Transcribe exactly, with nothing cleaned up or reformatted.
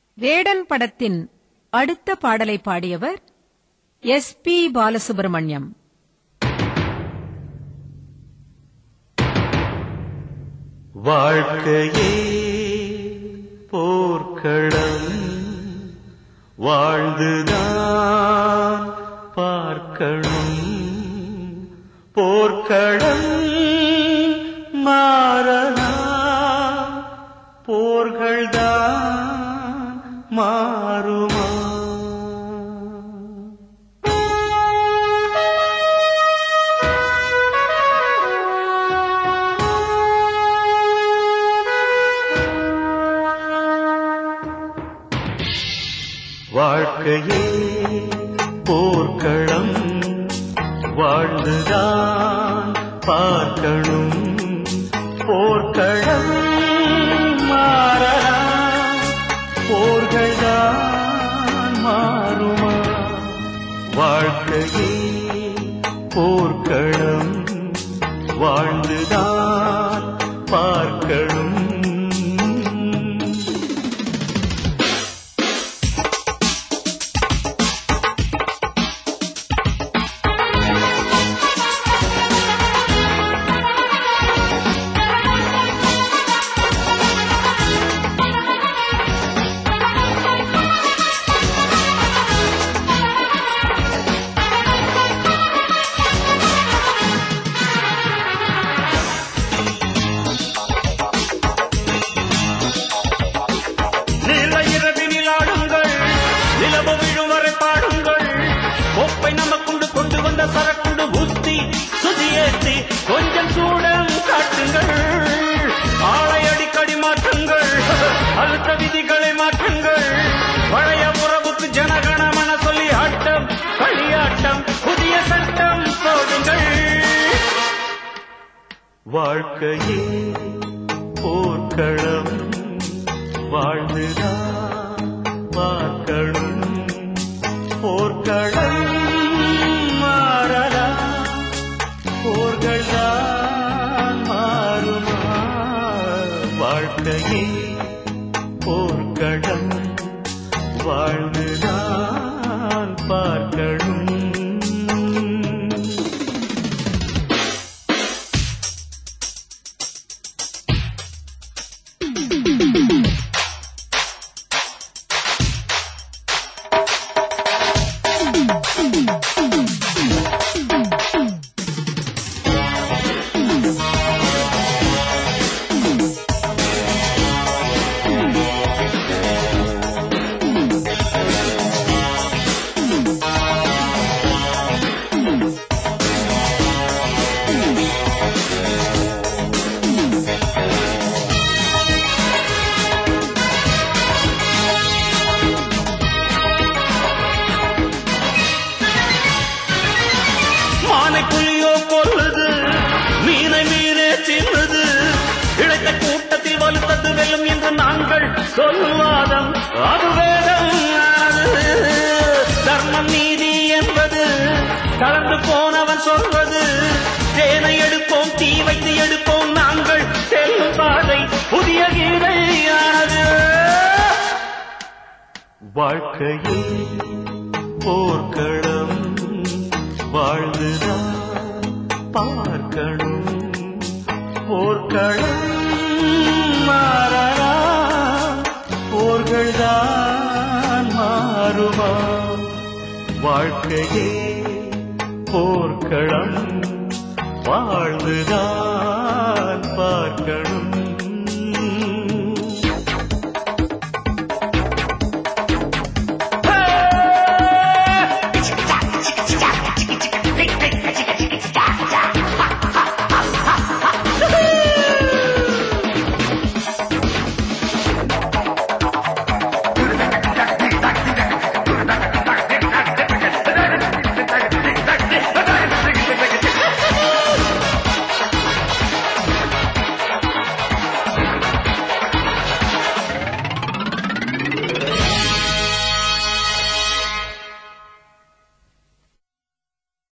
வேடன் படத்தின் அடுத்த பாடலை பாடியவர் எஸ் பி பாலசுப்ரமணியம். வாழ்க்கையே போர்க்களம், வாழ்ந்துதான் பார்க்கணும். போர்க்களம் மாறலாம், போர்கள்தான் மாறுமா? வாழ்க்கையே போர்க்களம், வாழ்ந்துதான் பார்க்கணும். போர்க்களம் மாறலாம், போர்கள்தான் மாறுமா? வாழ்க்கையே போர்க்களம், வாழ்ந்துதான் பார்க்கணும். சரக்குண்டு ஊத்தி சுதியேத்தி கொஞ்சம் சூடம் காட்டுங்கள். ஆளை அடிக்கடி மாற்றுங்கள், அழுத்த விதிகளை மாற்றுங்கள். பழைய உறவுக்கு ஜனகணமன சொல்லி ஆட்டம் களியாட்டம் புதிய சட்டம் போடுங்கள். வாழ்க்கையே போர்க்களம், வாழ்ந்துதான் பார்க்கணும். போர்க்களம் போர்கள்தான் மாறுமா? வாழ்க்கையே போர்க்களம், வாழ்ந்துதான் பார்க்கணும். புலியோ கொல்லுது, மீனை மீனே தின்னுது, இழைத்த கூட்டத்தில் வலுத்தது வெல்லும் என்று நாங்கள் சொல்லுவாதம் அது வேதம். தர்மம் நீதி என்பது கலந்து போனவன் சொல்வது. தேனை எடுப்போம், தீ வைத்து எடுப்போம், நாங்கள் செல்லும் பாதை புதிய கீதையானது. வாழ்க்கையே போர்க்களம், வாழ்ந்துதான் பார்க்கணும். போர்க்களம் மாறலாம், போர்கள்தான் மாறுமா? வாழ்க்கையே போர்க்களம், வாழ்ந்துதான் பார்க்கணும்.